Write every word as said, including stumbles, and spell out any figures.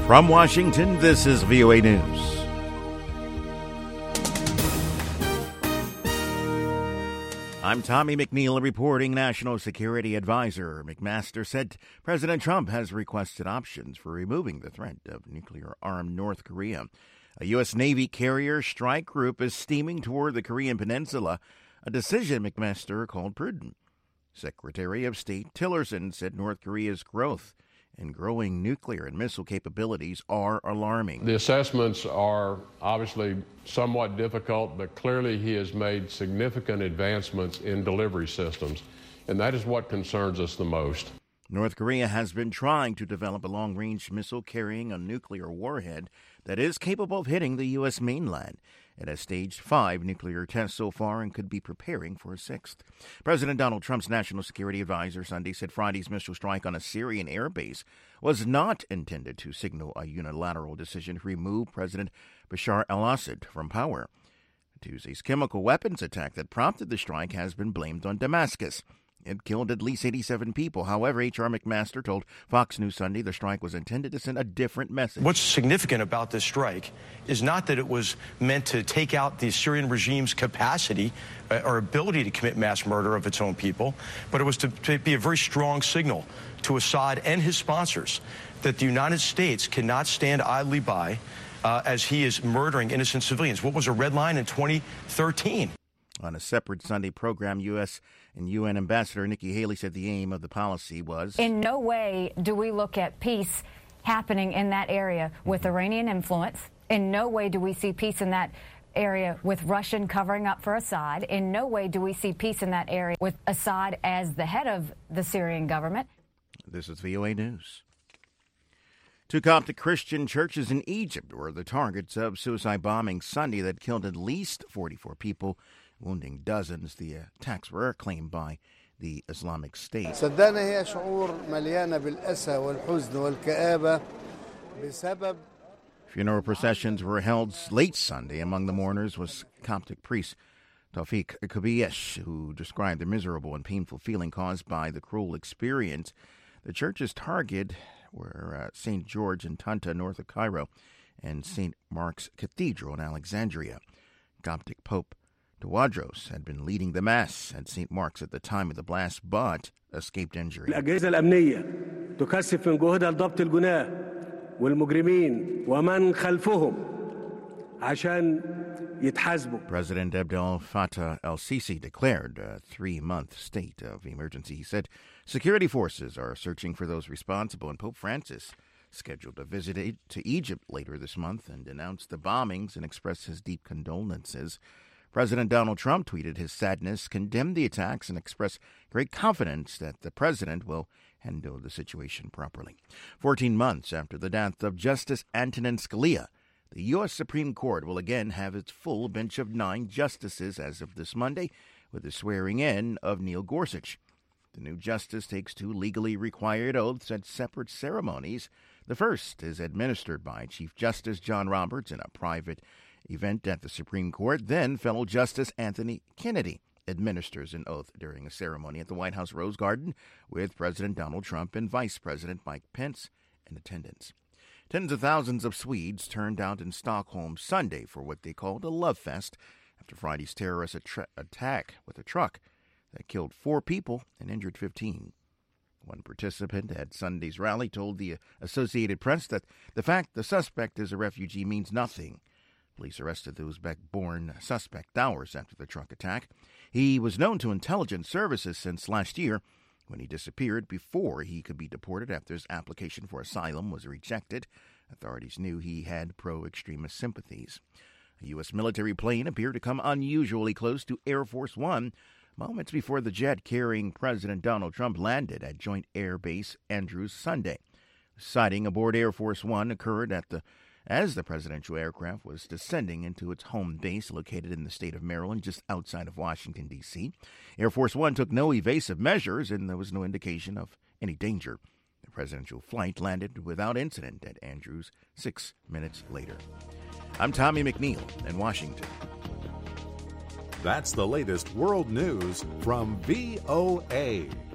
From Washington, this is V O A News. I'm Tommy McNeil reporting. National Security Advisor McMaster said President Trump has requested options for removing the threat of nuclear-armed North Korea. A U S. Navy carrier strike group is steaming toward the Korean peninsula, a decision McMaster called prudent. Secretary of State Tillerson said North Korea's growth and growing nuclear and missile capabilities are alarming. The assessments are obviously somewhat difficult, but clearly he has made significant advancements in delivery systems, and that is what concerns us the most. North Korea has been trying to develop a long-range missile carrying a nuclear warhead that is capable of hitting the U S mainland. It has staged five nuclear tests so far and could be preparing for a sixth. President Donald Trump's national security advisor Sunday said Friday's missile strike on a Syrian airbase was not intended to signal a unilateral decision to remove President Bashar al-Assad from power. Tuesday's chemical weapons attack that prompted the strike has been blamed on Damascus. It killed at least eighty-seven people. However, H R. McMaster told Fox News Sunday the strike was intended to send a different message. What's significant about this strike is not that it was meant to take out the Syrian regime's capacity uh, or ability to commit mass murder of its own people, but it was to, to be a very strong signal to Assad and his sponsors that the United States cannot stand idly by uh, as he is murdering innocent civilians. What was a red line in twenty thirteen? On a separate Sunday program, U S and U N Ambassador Nikki Haley said the aim of the policy was... In no way do we look at peace happening in that area with Iranian influence. In no way do we see peace in that area with Russian covering up for Assad. In no way do we see peace in that area with Assad as the head of the Syrian government. This is V O A News. Two Coptic Christian churches in Egypt were the targets of suicide bombings Sunday that killed at least forty-four people, wounding dozens. The attacks were claimed by the Islamic State. Funeral processions were held late Sunday. Among the mourners was Coptic priest Tawfiq Kubiyesh, who described the miserable and painful feeling caused by the cruel experience. The church's target were uh, Saint George in Tanta, north of Cairo, and Saint Mark's Cathedral in Alexandria. Coptic Pope Tawadros had been leading the Mass at Saint Mark's at the time of the blast, but escaped injury. الأجهزة الأمنية تكثف من جهودها لضبط الجناه والمجرمين ومن خلفهم عشان يتحاسبوا. President Abdel Fattah el-Sisi declared a three-month state of emergency. He said security forces are searching for those responsible, and Pope Francis scheduled a visit to Egypt later this month and denounced the bombings and expressed his deep condolences. President Donald Trump tweeted his sadness, condemned the attacks, and expressed great confidence that the president will handle the situation properly. Fourteen months after the death of Justice Antonin Scalia, the U S. Supreme Court will again have its full bench of nine justices as of this Monday, with the swearing-in of Neil Gorsuch. The new justice takes two legally required oaths at separate ceremonies. The first is administered by Chief Justice John Roberts in a private event at the Supreme Court. Then fellow Justice Anthony Kennedy administers an oath during a ceremony at the White House Rose Garden with President Donald Trump and Vice President Mike Pence in attendance. Tens of thousands of Swedes turned out in Stockholm Sunday for what they called a love fest after Friday's terrorist attra- attack with a truck that killed four people and injured fifteen. One participant at Sunday's rally told the Associated Press that the fact the suspect is a refugee means nothing. Police arrested the Uzbek-born suspect hours after the truck attack. He was known to intelligence services since last year, when he disappeared before he could be deported after his application for asylum was rejected. Authorities knew he had pro-extremist sympathies. A U S military plane appeared to come unusually close to Air Force One moments before the jet carrying President Donald Trump landed at Joint Air Base Andrews Sunday. A sighting aboard Air Force One occurred at the as the presidential aircraft was descending into its home base located in the state of Maryland, just outside of Washington, D C Air Force One took no evasive measures, and there was no indication of any danger. The presidential flight landed without incident at Andrews six minutes later. I'm Tommy McNeil in Washington. That's the latest world news from V O A.